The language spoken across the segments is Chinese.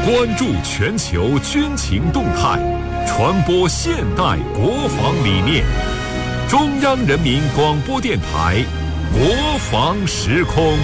关注全球军情动态，传播现代国防理念。中央人民广播电台国防时空。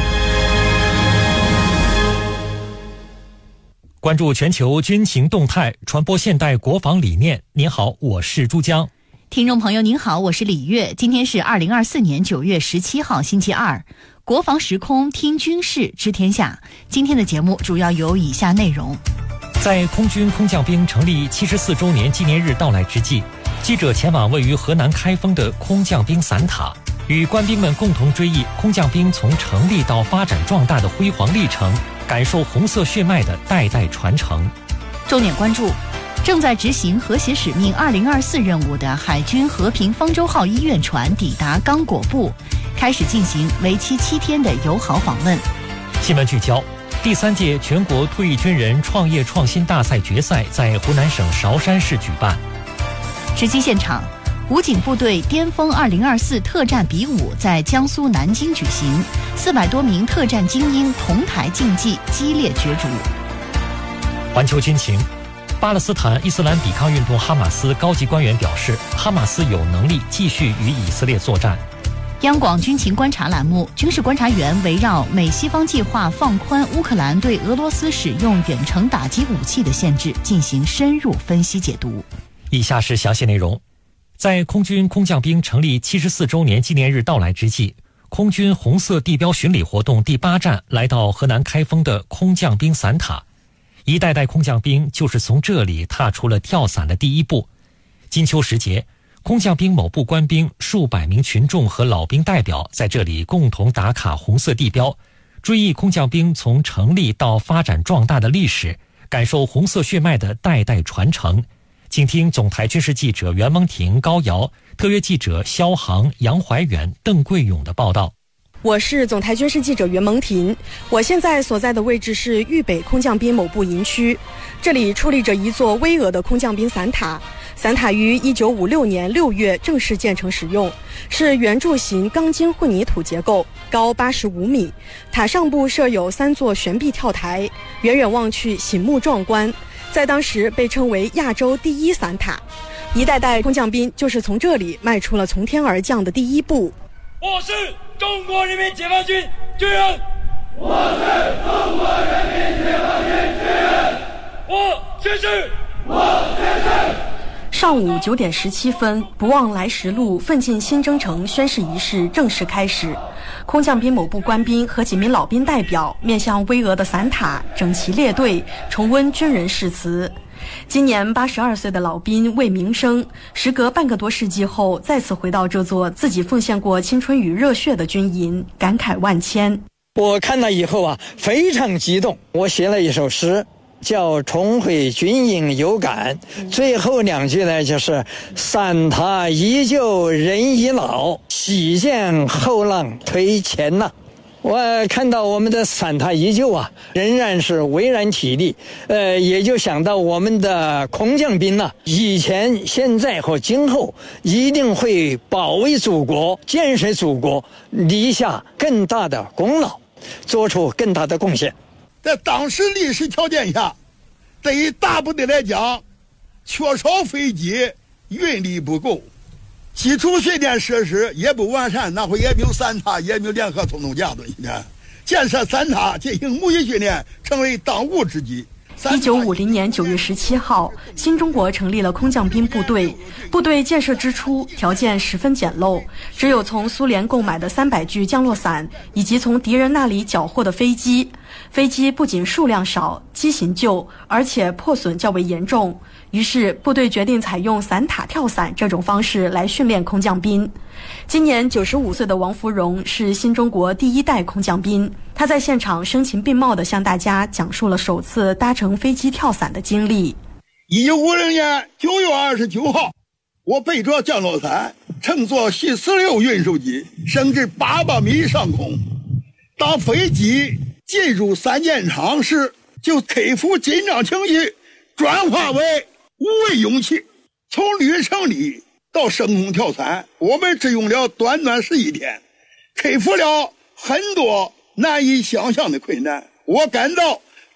关注全球军情动态，传播现代国防理念。您好，我是朱江。 听众朋友您好，我是李月。今天是2024年9月17号星期二，国防时空听军事知天下。今天的节目主要有以下内容。 在空军空降兵成立74周年纪念日到来之际，记者前往位于河南开封的空降兵伞塔，与官兵们共同追忆空降兵从成立到发展壮大的辉煌历程，感受红色血脉的代代传承。 重点关注正在执行和谐使命2024任务的海军和平方舟号医院船抵达刚果部，开始进行为期7天的友好访问。 新闻聚焦：第3届全国退役军人创业创新大赛决赛在湖南省韶山市举办。 直击现场，武警部队巅峰2024特战比武在江苏南京举行，400多名特战精英同台竞技，激烈角逐。 环球军情：巴勒斯坦伊斯兰抵抗运动哈马斯高级官员表示，哈马斯有能力继续与以色列作战。 央广军情观察栏目，军事观察员围绕美西方计划放宽乌克兰对俄罗斯使用远程打击武器的限制进行深入分析解读。 以下是详细内容。在空军空降兵成立74周年纪念日到来之际，空军红色地标巡礼活动第8站来到河南开封的空降兵伞塔。一代代空降兵就是从这里踏出了跳伞的第一步。金秋时节，空降兵某部官兵数百名群众和老兵代表在这里共同打卡红色地标，追忆空降兵从成立到发展壮大的历史，感受红色血脉的代代传承。请听总台军事记者袁蒙婷、高瑶，特约记者肖航、杨怀远、邓桂勇的报道。 我是总台军事记者袁蒙婷，我现在所在的位置是豫北空降兵某部营区，这里矗立着一座巍峨的空降兵伞塔。伞塔于1956年6月正式建成使用，是圆柱形钢筋混凝土结构，高85米。塔上部设有3座悬臂跳台，远远望去醒目壮观，在当时被称为亚洲第一伞塔。一代代空降兵就是从这里迈出了从天而降的第一步。 我是中国人民解放军军人， 我是中国人民解放军军人， 我宣誓， 我宣誓。 上午9点17分，不忘来时路，奋进新征程宣誓仪式正式开始。空降兵某部官兵和几名老兵代表面向巍峨的伞塔，整齐列队，重温军人誓词。今年82岁的老兵魏明生，时隔半个多世纪后，再次回到这座自己奉献过青春与热血的军营，感慨万千。 我看了以后非常激动，我写了一首诗，叫重回军营有感，最后2句呢就是伞塔依旧人已老，喜见后浪推前浪。我看到我们的伞塔依旧仍然是巍然体立，也就想到我们的空降兵以前、现在和今后一定会保卫祖国、建设祖国，立下更大的功劳，做出更大的贡献。 在当时历史条件下，对于大部队来讲，缺少飞机，运力不够，基础训练设施也不完善，那会也没有伞塔，也没有联合冲锋架的。建设伞塔进行模拟训练，成为当务之急。 1950年9月17号，新中国成立了空降兵部队。部队建设之初，条件十分简陋，只有从苏联购买的300具降落伞，以及从敌人那里缴获的飞机。飞机不仅数量少、机型旧，而且破损较为严重。于是，部队决定采用伞塔跳伞这种方式来训练空降兵。今年95岁的王福荣是新中国第1代空降兵，他在现场声情并茂地向大家讲述了首次搭乘飞机跳伞的经历。 1950年9月29号，我背着降落伞，乘坐C-16运输机升至800米上空。当飞机进入伞建场时，就克服紧张情绪，转化为无畏勇气。从旅程里到升空跳伞，我们只用了短短11天，克服了很多难以想象的困难。我感到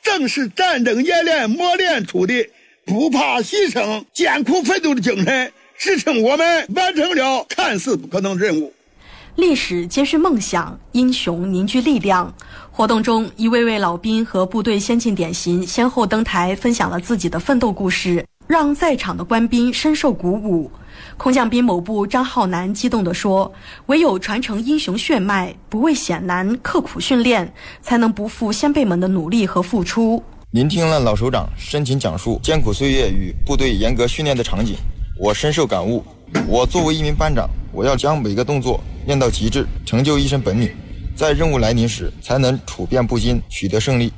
正是战争演练磨练出的不怕牺牲、艰苦奋斗的精神，支撑我们完成了看似不可能的任务。 历史接续梦想，英雄凝聚力量。活动中，一位位老兵和部队先进典型先后登台，分享了自己的奋斗故事，让在场的官兵深受鼓舞。空降兵某部张浩南激动地说：“唯有传承英雄血脉，不畏险难，刻苦训练，才能不负先辈们的努力和付出。” 聆听了老首长深情讲述艰苦岁月与部队严格训练的场景，我深受感悟。我作为一名班长，我要将每个动作练到极致，成就一身本领，在任务来临时才能处变不惊，取得胜利。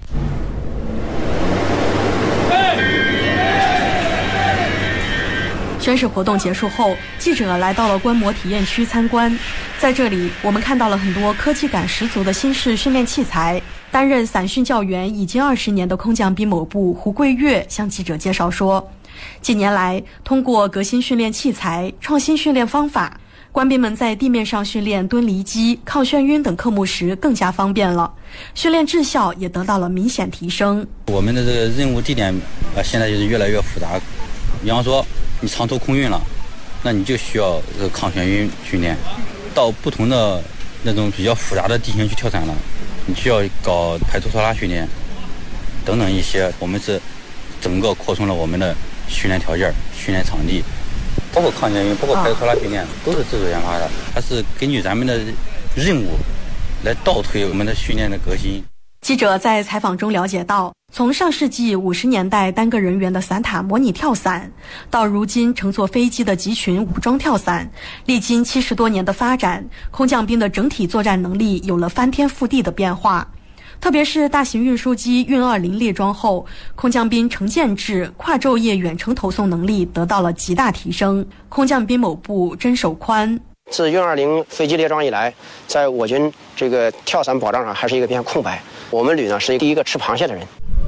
宣誓活动结束后，记者来到了观摩体验区参观。在这里，我们看到了很多科技感十足的新式训练器材。担任散训教员已经20年的空降兵某部胡桂月向记者介绍说，近年来，通过革新训练器材、创新训练方法，官兵们在地面上训练蹲离机、抗眩晕等科目时更加方便了，训练质效也得到了明显提升。 我们的这个任务地点现在就是越来越复杂。比方说，你长途空运了，那你就需要抗眩晕训练；到不同的那种比较复杂的地形去跳伞了，你需要搞排图拖拉训练等等一些。我们是整个扩充了我们的训练条件、训练场地，包括抗眩晕、包括排图拖拉训练，都是自主研发的。它是根据咱们的任务来倒推我们的训练的革新。 记者在采访中了解到，从上世纪50年代单个人员的伞塔模拟跳伞，到如今乘坐飞机的集群武装跳伞，历经70多年的发展，空降兵的整体作战能力有了翻天覆地的变化。特别是大型运输机运20列装后，空降兵成建制、跨昼夜远程投送能力得到了极大提升。空降兵某部甄守宽： 自运20飞机列装以来，在我军这个跳伞保障上还是一个片空白。我们旅呢是第一个吃螃蟹的人。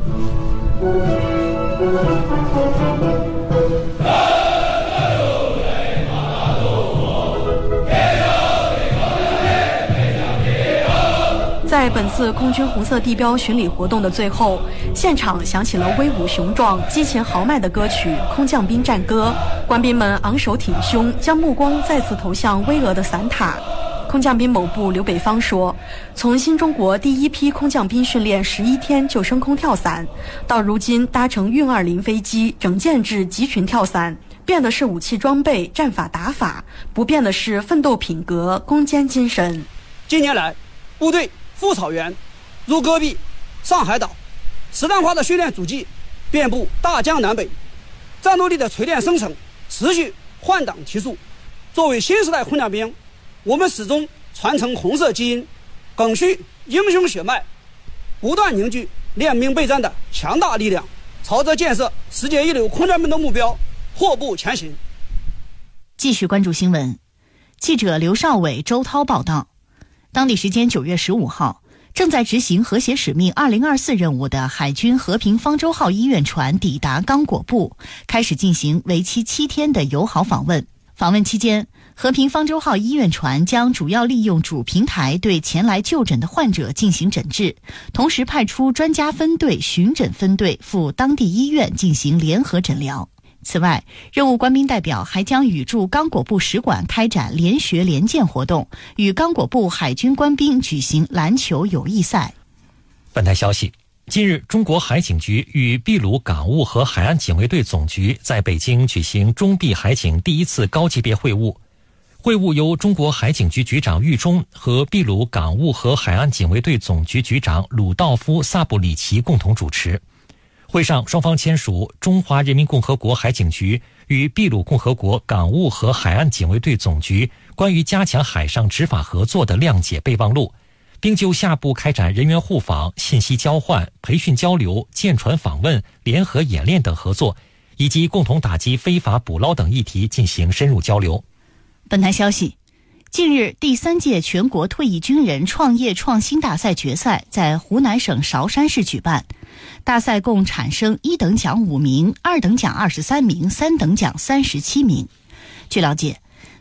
在本次空军红色地标巡礼活动的最后，现场响起了威武雄壮、激情豪迈的歌曲《空降兵战歌》，官兵们昂首挺胸，将目光再次投向巍峨的伞塔。空降兵某部刘北方说，从新中国第一批空降兵训练11天就升空跳伞，到如今搭乘运20飞机整建制集群跳伞，变的是武器装备、战法打法，不变的是奋斗品格、攻坚精神。 近年来，部队赴草原、入戈壁、上海岛，实弹化的训练足迹遍布大江南北，战斗力的锤炼生成持续换挡提速。作为新时代空降兵，我们始终传承红色基因，赓续英雄血脉，不断凝聚练兵备战的强大力量，朝着建设世界一流空降兵的目标阔步前行。 继续关注新闻，记者刘少伟、周涛报道。当地时间9月15号，正在执行和谐使命2024任务的海军和平方舟号医院船抵达刚果部，开始进行为期7天的友好访问。访问期间，和平方舟号医院船将主要利用主平台对前来就诊的患者进行诊治，同时派出专家分队、巡诊分队赴当地医院进行联合诊疗。此外，任务官兵代表还将与驻刚果部使馆开展联学联建活动，与刚果部海军官兵举行篮球友谊赛。 本台消息，近日，中国海警局与秘鲁港务和海岸警卫队总局在北京举行中秘海警第1次高级别会晤。会晤由中国海警局局长郁中和秘鲁港务和海岸警卫队总局局长鲁道夫·萨布里奇共同主持。会上，双方签署中华人民共和国海警局与秘鲁共和国港务和海岸警卫队总局关于加强海上执法合作的谅解备忘录，并就下步开展人员互访、信息交换、培训交流、舰船访问、联合演练等合作，以及共同打击非法捕捞等议题进行深入交流。 本台消息，近日第3届全国退役军人创业创新大赛决赛在湖南省韶山市举办。大赛共产生1等奖5名、2等奖23名、3等奖37名。据了解，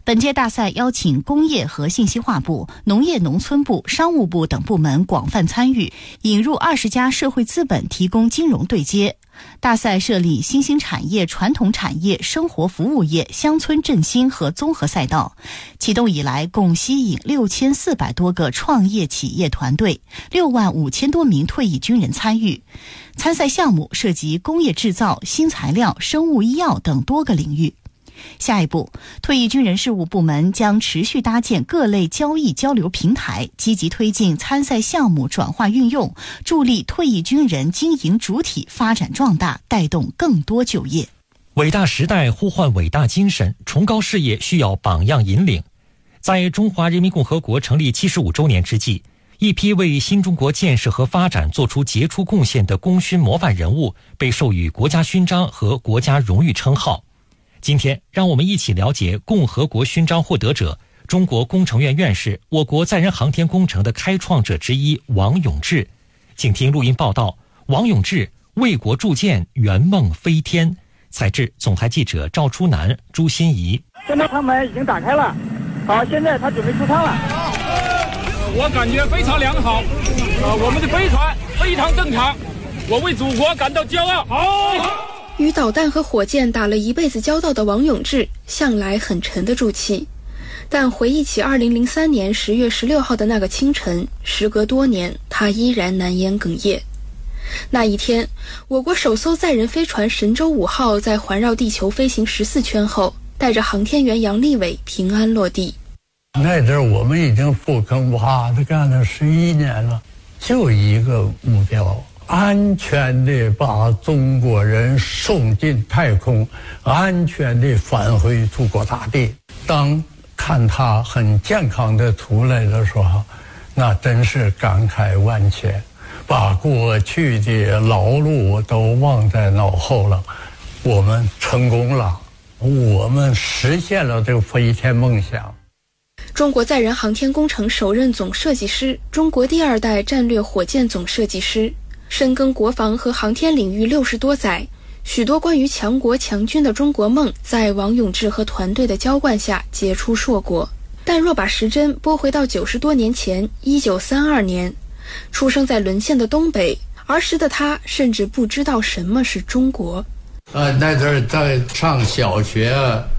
本届大赛邀请工业和信息化部、农业农村部、商务部等部门广泛参与，引入20家社会资本提供金融对接。大赛设立新兴产业、传统产业、生活服务业、乡村振兴和综合赛道。启动以来，共吸引6400多个创业企业团队，6万5千多名退役军人参与。参赛项目涉及工业制造、新材料、生物医药等多个领域。下一步，退役军人事务部门将持续搭建各类交易交流平台，积极推进参赛项目转化运用，助力退役军人经营主体发展壮大，带动更多就业。 伟大时代呼唤伟大精神，崇高事业需要榜样引领。在中华人民共和国成立75周年之际，一批为新中国建设和发展做出杰出贡献的功勋模范人物被授予国家勋章和国家荣誉称号。今天，让我们一起了解共和国勋章获得者、中国工程院院士、我国载人航天工程的开创者之一王永志。请听录音报道：王永志为国铸剑，圆梦飞天。采制总台记者赵初南、朱欣怡。 现在舱门已经打开了，好，现在他准备出舱了。 我感觉非常良好，我们的飞船非常正常，我为祖国感到骄傲。好。 与导弹和火箭打了一辈子交道的王永志，向来很沉得住气。但回忆起2003年10月16号的那个清晨，时隔多年，他依然难掩哽咽。那一天，我国首艘载人飞船神舟5号在环绕地球飞行14圈后，带着航天员杨利伟平安落地。 那阵儿我们已经富坑挖的干了11年了，就一个目标：安全地把中国人送进太空，安全地返回祖国大地。当看他很健康的出来的时候，那真是感慨万千，把过去的劳碌都忘在脑后了。我们成功了，我们实现了这个飞天梦想。 中国载人航天工程首任总设计师，中国第2代战略火箭总设计师，深耕国防和航天领域60多载，许多关于强国强军的中国梦，在王永志和团队的浇灌下结出硕果。但若把时针拨回到90多年前，1932年，出生在沦陷的东北，儿时的他甚至不知道什么是中国。 那阵儿在上小学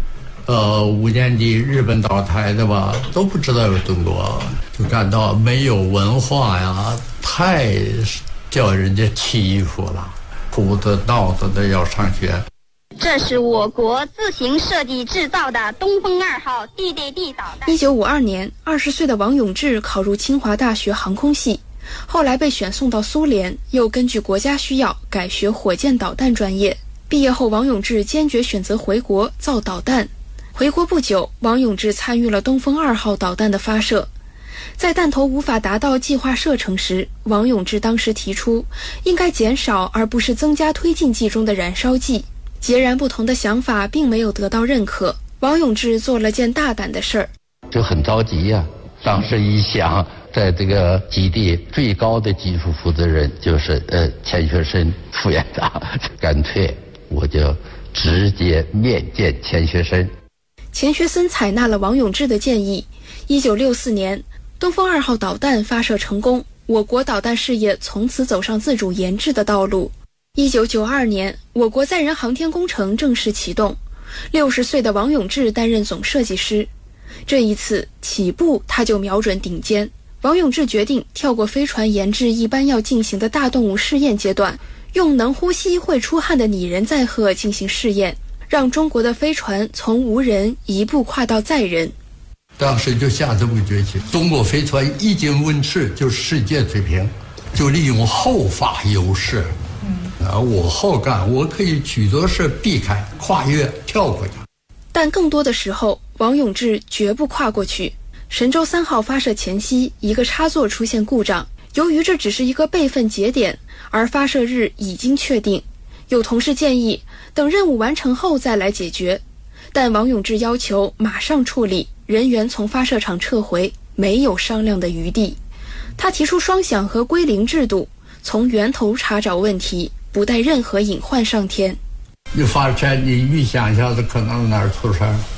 ，5年级日本倒台的吧，都不知道有中国，就感到没有文化呀，太叫人家欺负了，哭的闹的要上学。 这是我国自行设计制造的东风2号 DDD 导弹。 1952年，20岁的王永志考入清华大学航空系，后来被选送到苏联，又根据国家需要改学火箭导弹专业。毕业后，王永志坚决选择回国造导弹。回国不久，王永志参与了东风2号导弹的发射。在弹头无法达到计划射程时，王永志当时提出应该减少而不是增加推进剂中的燃烧剂。截然不同的想法并没有得到认可，王永志做了件大胆的事儿， 就很着急呀。当时一想，在这个基地最高的技术负责人就是钱学森副院长，干脆我就直接面见钱学森。 钱学森采纳了王永志的建议。1964年，东风2号导弹发射成功，我国导弹事业从此走上自主研制的道路。1992年，我国载人航天工程正式启动，60岁的王永志担任总设计师。这一次起步，他就瞄准顶尖。王永志决定跳过飞船研制一般要进行的大动物试验阶段，用能呼吸会出汗的拟人载荷进行试验，让中国的飞船从无人一步跨到载人。 当时就下这么个决心，中国飞船一经问世就是世界水平，就利用后发优势。我好干，我可以许多事避开、跨越、跳过去。 但更多的时候，王永志绝不跨过去。神舟3号发射前夕，一个插座出现故障，由于这只是一个备份节点，而发射日已经确定，有同事建议等任务完成后再来解决，但王永志要求马上处理，人员从发射场撤回，没有商量的余地。他提出双响和归零制度，从源头查找问题，不带任何隐患上天。 你发前你预想一下子可能哪儿出事儿，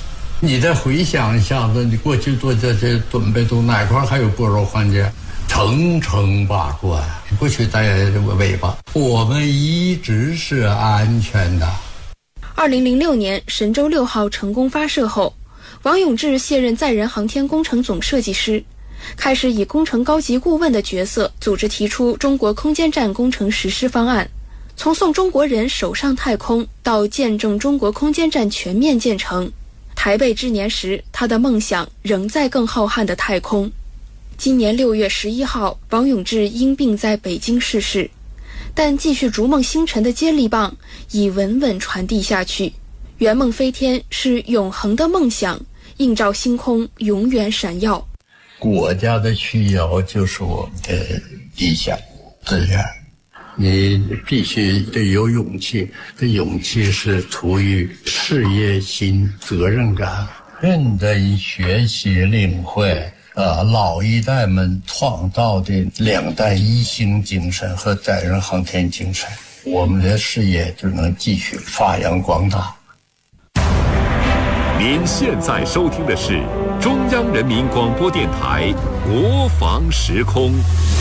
你再回想一下子，你过去做这些准备都哪块还有薄弱环节？层层把关，不去带尾巴。我们一直是安全的。 2006年神舟6号成功发射后，王永志卸任载人航天工程总设计师，开始以工程高级顾问的角色组织提出中国空间站工程实施方案，从送中国人首上太空到见证中国空间站全面建成。台北之年时，他的梦想仍在更浩瀚的太空。今年6月11号，王永志因病在北京逝世，但继续逐梦星辰的接力棒已稳稳传递下去。圆梦飞天是永恒的梦想，映照星空，永远闪耀。 国家的需要就是我们的理想志愿，你必须得有勇气，这勇气是出于事业心、责任感，认真学习领会老一代们创造的2代一星精神和载人航天精神，我们的事业就能继续发扬光大。 您现在收听的是中央人民广播电台国防时空。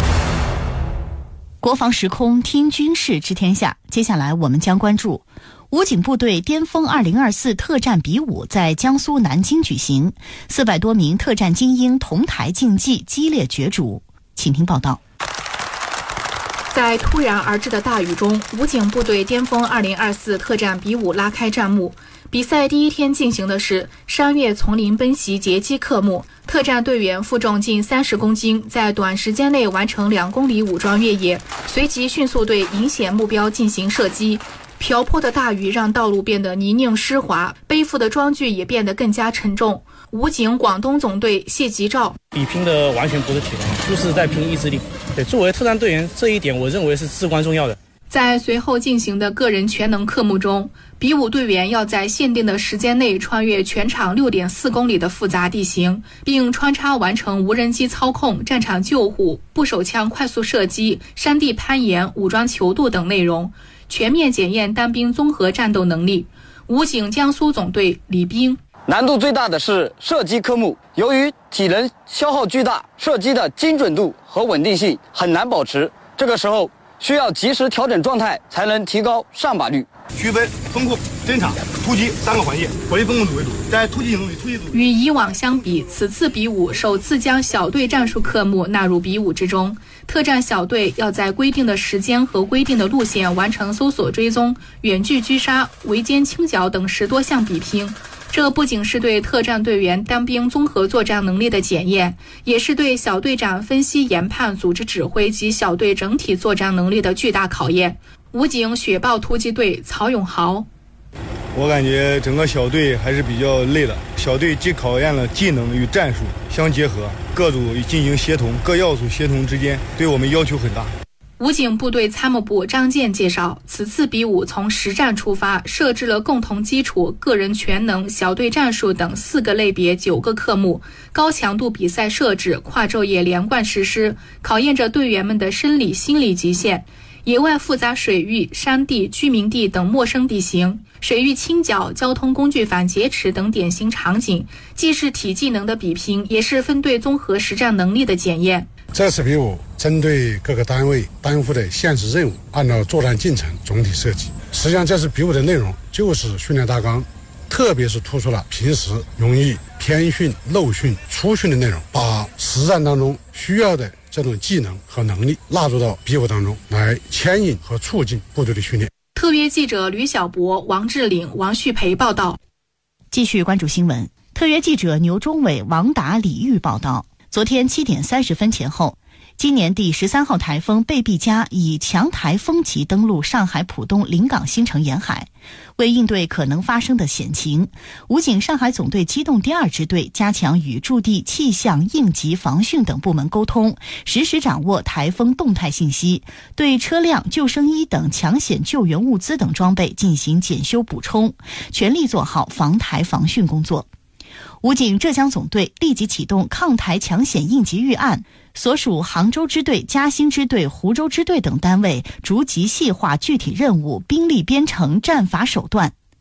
国防时空，听军事知天下。接下来我们将关注武警部队巅峰2024特战比武在江苏南京举行，400多名特战精英同台竞技，激烈角逐。请听报道。 在突然而至的大雨中，武警部队巅峰2024特战比武拉开战幕。比赛第一天进行的是山岳丛林奔袭截击科目，特战队员负重近30公斤，在短时间内完成2公里武装越野，随即迅速对引显目标进行射击。瓢泼的大雨让道路变得泥泞湿滑，背负的装具也变得更加沉重。武警广东总队谢吉兆： 比拼的完全不是体能，就是在拼意志力。对，作为特战队员，这一点我认为是至关重要的。 在随后进行的个人全能科目中，比武队员要在限定的时间内穿越全长6.4公里的复杂地形，并穿插完成无人机操控、战场救护、步手枪快速射击、山地攀岩、武装泅渡等内容，全面检验单兵综合战斗能力。武警江苏总队李兵： 难度最大的是射击科目，由于体能消耗巨大，射击的精准度和稳定性很难保持，这个时候需要及时调整状态，才能提高上靶率。 区分风控、侦察、突击3个环节，火力风控组为主。在突击行动里，突击组与以往相比，此次比武首次将小队战术科目纳入比武之中。特战小队要在规定的时间和规定的路线完成搜索追踪、远距狙杀、围歼清剿等10多项比拼。这不仅是对特战队员单兵综合作战能力的检验，也是对小队长分析研判、组织指挥及小队整体作战能力的巨大考验。武警雪豹突击队曹永豪： 我感觉整个小队还是比较累的。小队既考验了技能与战术相结合，各组进行协同，各要素协同之间对我们要求很大。 武警部队参谋部张健介绍，此次比武从实战出发，设置了共同基础、个人全能、小队战术等4个类别9个科目，高强度比赛设置，跨昼夜连贯实施，考验着队员们的生理心理极限。野外复杂水域、山地、居民地等陌生地形，水域清剿、交通工具反劫持等典型场景，既是体技能的比拼，也是分队综合实战能力的检验。 这次比武针对各个单位担负的现实任务，按照作战进程总体设计。实际上这次比武的内容就是训练大纲，特别是突出了平时容易偏训、漏训、出训的内容，把实战当中需要的这种技能和能力纳入到比武当中，来牵引和促进部队的训练。 特约记者吕小博、王志岭、王旭培报道。 继续关注新闻，特约记者牛忠伟、王达、李玉报道。昨天7点30分前后，今年第13号台风贝碧嘉以强台风级登陆上海浦东临港新城沿海。为应对可能发生的险情，武警上海总队机动第2支队加强与驻地气象、应急防汛等部门沟通，实时掌握台风动态信息，对车辆、救生衣等抢险救援物资等装备进行检修补充，全力做好防台防汛工作。武警浙江总队立即启动抗台抢险应急预案，所属杭州支队、嘉兴支队、湖州支队等单位逐级细化具体任务、兵力编程、战法手段。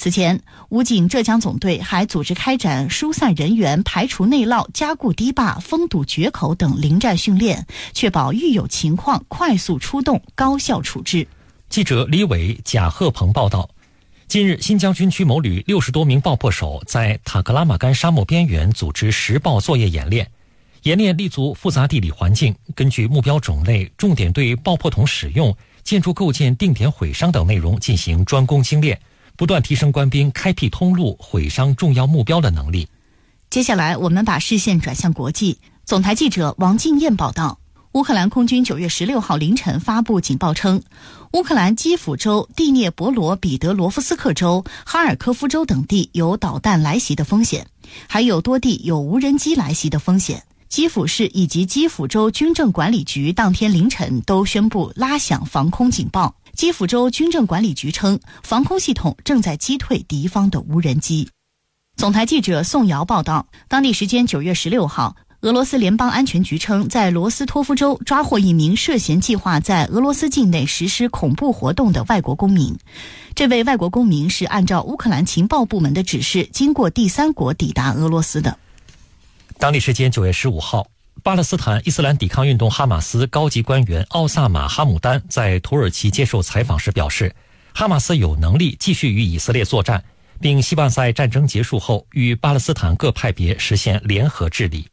此前，武警浙江总队还组织开展疏散人员、排除内涝、加固堤坝、封堵决口等临战训练，确保遇有情况快速出动、高效处置。 记者李伟、贾鹤鹏报道。近日，新疆军区某旅60多名爆破手在塔克拉玛干沙漠边缘组织实爆作业演练。演练立足复杂地理环境，根据目标种类，重点对爆破筒使用、建筑构建定点毁伤等内容进行专攻精练，不断提升官兵开辟通路、毁伤重要目标的能力。 接下来，我们把视线转向国际。总台记者王静燕报道。乌克兰空军9月16号凌晨发布警报称，乌克兰基辅州、第聂伯罗彼得罗夫斯克州、哈尔科夫州等地有导弹来袭的风险，还有多地有无人机来袭的风险。基辅市以及基辅州军政管理局当天凌晨都宣布拉响防空警报。基辅州军政管理局称，防空系统正在击退敌方的无人机。总台记者宋瑶报道，当地时间9月16号，俄罗斯联邦安全局称，在罗斯托夫州抓获一名涉嫌计划在俄罗斯境内实施恐怖活动的外国公民。这位外国公民是按照乌克兰情报部门的指示，经过第三国抵达俄罗斯的。 当地时间9月15号，巴勒斯坦伊斯兰抵抗运动哈马斯高级官员奥萨马·哈姆丹在土耳其接受采访时表示，哈马斯有能力继续与以色列作战，并希望在战争结束后与巴勒斯坦各派别实现联合治理。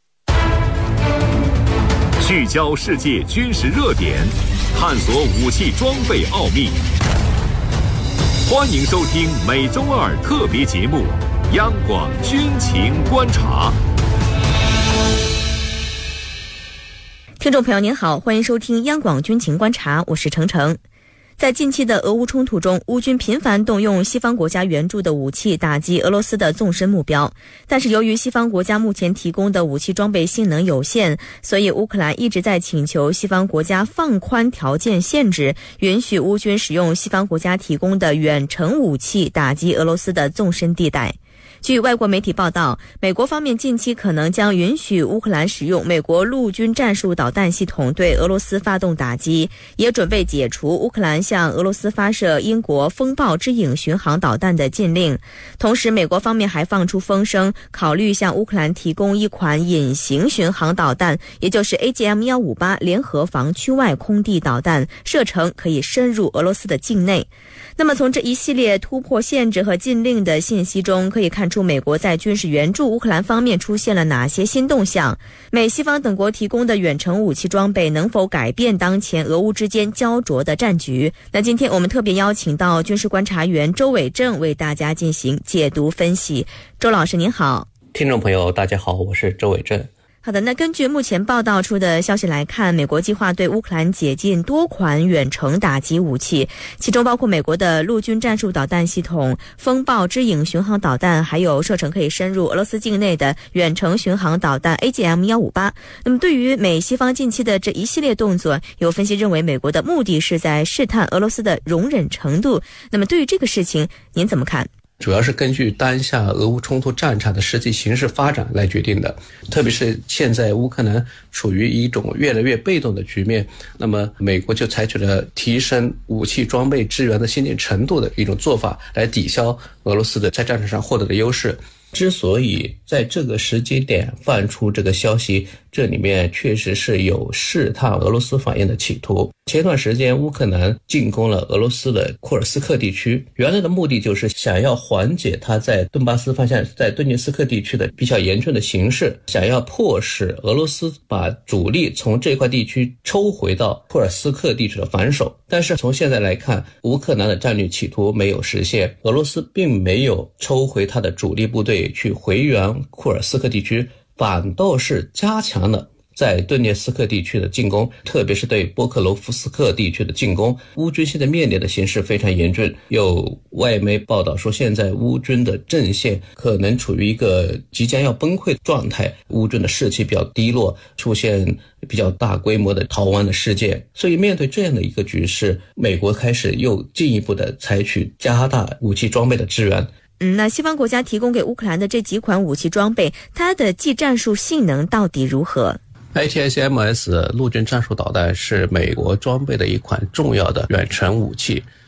聚焦世界军事热点，探索武器装备奥秘。欢迎收听每周二特别节目《央广军情观察》。 听众朋友您好，欢迎收听央广军情观察，我是程程。在近期的俄乌冲突中，乌军频繁动用西方国家援助的武器打击俄罗斯的纵深目标，但是由于西方国家目前提供的武器装备性能有限，所以乌克兰一直在请求西方国家放宽条件限制，允许乌军使用西方国家提供的远程武器打击俄罗斯的纵深地带。据外国媒体报道，美国方面近期可能将允许乌克兰使用美国陆军战术导弹系统对俄罗斯发动打击，也准备解除乌克兰向俄罗斯发射英国风暴之影巡航导弹的禁令。同时，美国方面还放出风声，考虑向乌克兰提供一款隐形巡航导弹，也就是 AGM-158 联合防区外空地导弹，射程可以深入俄罗斯的境内。那么从这一系列突破限制和禁令的信息中，可以看出美国在军事援助乌克兰方面出现了哪些新动向？美西方等国提供的远程武器装备能否改变当前俄乌之间焦灼的战局？那今天我们特别邀请到军事观察员周伟正为大家进行解读分析。周老师您好。 听众朋友大家好，我是周伟正。 好的，那根据目前报道出的消息来看，美国计划对乌克兰解禁多款远程打击武器，其中包括美国的陆军战术导弹系统、风暴之影巡航导弹，还有射程可以深入俄罗斯境内的远程巡航导弹 AGM-158。那么对于美西方近期的这一系列动作，有分析认为美国的目的是在试探俄罗斯的容忍程度。那么对于这个事情您怎么看？ 主要是根据当下俄乌冲突战场的实际形势发展来决定的，特别是现在乌克兰处于一种越来越被动的局面，那么美国就采取了提升武器装备支援的先进程度的一种做法，来抵消俄罗斯的在战场上获得的优势。之所以在这个时间点放出这个消息，这里面确实是有试探俄罗斯反应的企图。前段时间乌克兰进攻了俄罗斯的库尔斯克地区，原来的目的就是想要缓解它在顿巴斯方向，在顿涅斯克地区的比较严峻的形势，想要迫使俄罗斯把主力从这块地区抽回到库尔斯克地区的防守。但是从现在来看，乌克兰的战略企图没有实现，俄罗斯并没有抽回它的主力部队去回援库尔斯克地区，反倒是加强了在顿涅斯克地区的进攻，特别是对波克罗夫斯克地区的进攻。乌军现在面临的形势非常严峻，有外媒报道说，现在乌军的阵线可能处于一个即将要崩溃的状态，乌军的士气比较低落，出现比较大规模的逃亡的事件。所以面对这样的一个局势，美国开始又进一步的采取加大武器装备的支援。 那西方国家提供给乌克兰的这几款武器装备，它的技战术性能到底如何 ？ATACMS 陆军战术导弹是美国装备的一款重要的远程武器。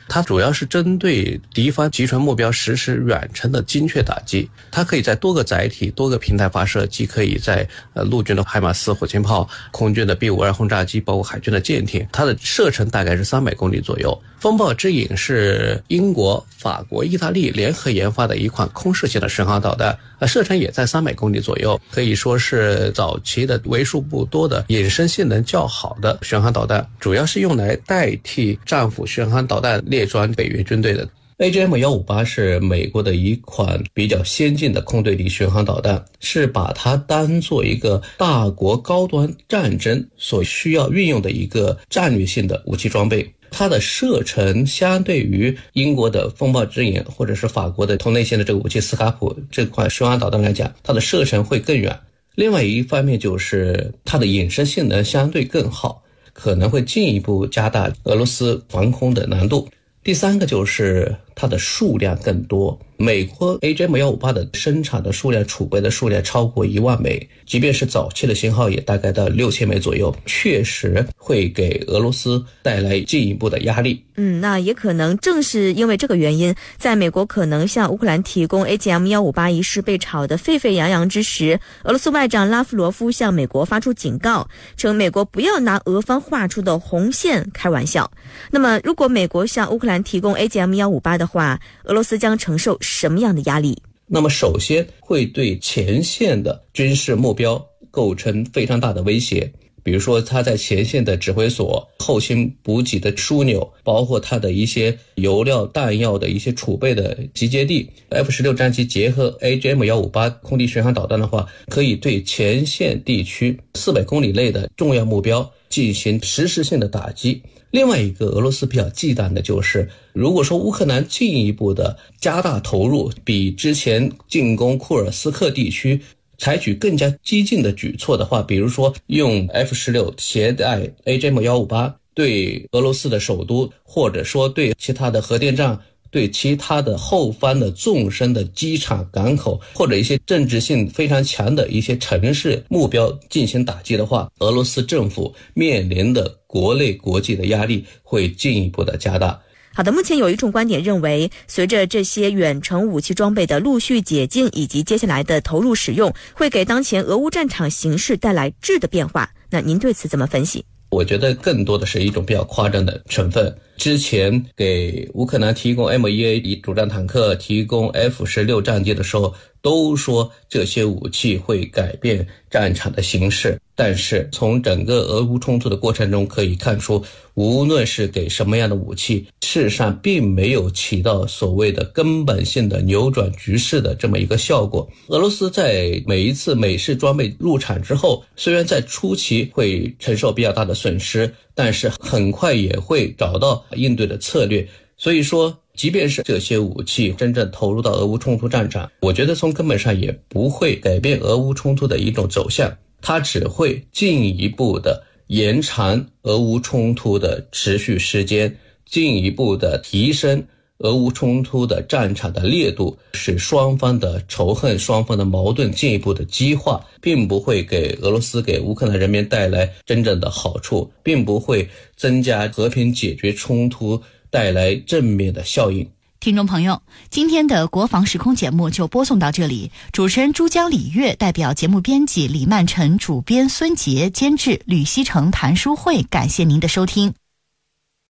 它主要是针对敌方集团目标实施远程的精确打击。它可以在多个载体、多个平台发射，既可以在陆军的海马斯火箭炮、空军的 B-52轰炸机，包括海军的舰艇，它的射程大概是300公里左右。风暴之影是英国、法国、意大利联合研发的一款空射型的巡航导弹，射程也在300公里左右，可以说是早期的为数不多的隐身性能较好的巡航导弹，主要是用来代替战斧巡航导弹列装北约军队的。AGM-158 是美国的一款比较先进的空对地巡航导弹，是把它当做一个大国高端战争所需要运用的一个战略性的武器装备。它的射程相对于英国的风暴之影或者是法国的同类型的这个武器斯卡普这款巡航导弹来讲，它的射程会更远。另外一方面就是它的隐身性能相对更好，可能会进一步加大俄罗斯防空的难度。第三个就是它的数量更多，美国 AGM-158 的生产的数量、储备的数量超过1万枚，即便是早期的型号也大概到6000枚左右，确实会给俄罗斯带来进一步的压力。 那也可能正是因为这个原因，在美国可能向乌克兰提供 AGM-158 一事被炒得沸沸扬扬之时，俄罗斯外长拉夫罗夫向美国发出警告，称美国不要拿俄方画出的红线开玩笑。那么如果美国向乌克兰提供 AGM-158 的话，俄罗斯将承受什么样的压力？ 那么首先会对前线的军事目标构成非常大的威胁，比如说它在前线的指挥所、后勤补给的枢纽，包括它的一些油料弹药的一些储备的集结地。F-16战机结合 AGM-158 空地巡航导弹的话，可以对前线地区400公里内的重要目标进行实时性的打击。另外一个俄罗斯比较忌惮的就是，如果说乌克兰进一步的加大投入，比之前进攻库尔斯克地区采取更加激进的举措的话，比如说用 F-16 携带 AGM-158 对俄罗斯的首都，或者说对其他的核电站、对其他的后方的纵深的机场、港口，或者一些政治性非常强的一些城市目标进行打击的话，俄罗斯政府面临的国内国际的压力会进一步的加大。 好的，目前有一种观点认为，随着这些远程武器装备的陆续解禁以及接下来的投入使用，会给当前俄乌战场形势带来质的变化。那您对此怎么分析？ 我觉得更多的是一种比较夸张的成分。之前给乌克兰提供 M1A 主战坦克、提供 F-16 战机的时候，都说这些武器会改变战场的形势。但是从整个俄乌冲突的过程中可以看出，无论是给什么样的武器，事实上并没有起到所谓的根本性的扭转局势的这么一个效果。俄罗斯在每一次美式装备入场之后，虽然在初期会承受比较大的损失，但是很快也会找到应对的策略。所以说即便是这些武器真正投入到俄乌冲突战场，我觉得从根本上也不会改变俄乌冲突的一种走向，它只会进一步的延长俄乌冲突的持续时间，进一步的提升俄乌冲突的战场的烈度，使双方的仇恨、双方的矛盾进一步的激化，并不会给俄罗斯、给乌克兰人民带来真正的好处，并不会增加和平解决冲突带来正面的效应。 听众朋友，今天的国防时空节目就播送到这里。主持人珠江李月代表节目编辑李曼晨、主编孙杰、监制吕希成、谭淑慧，感谢您的收听。